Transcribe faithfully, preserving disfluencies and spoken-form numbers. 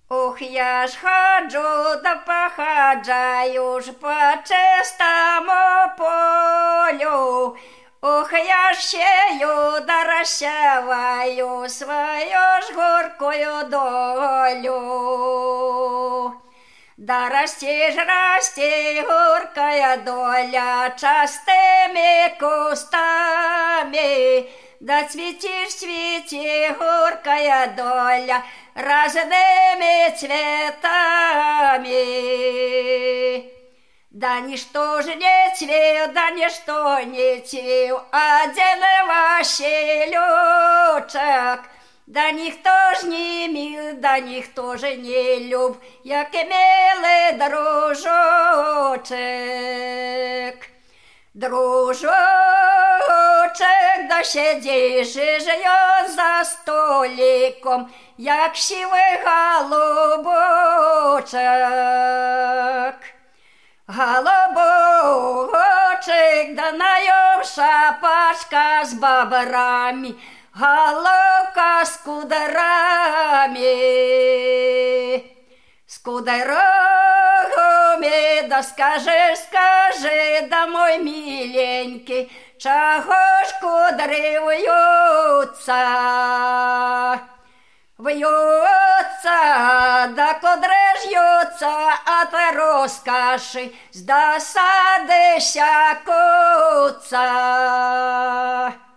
Ох, я ж ходжу да пахаджаю ж по чистому полю. Ох, я ж сею да розсяваю свою ж горкую долю. Да расти ж расти горкая доля частыми кустами, да цветишь, цвети горкая доля разными цветами. Да ничто же не цвел, да ничто не цвел, один Василючек. Да ніхто ж не мил, да ніхто же не люб, як милий дружочек. Дружочек, да сидиш же за столиком, як сивий голубочек. Голубочек, да на нем шапочка с бобрами, головка с кудрами, с кудрами, да скажи, скажи, да мой миленький, чего ж кудри вьются, вьются, да кудри жьются от розкоши, с досады сякутся.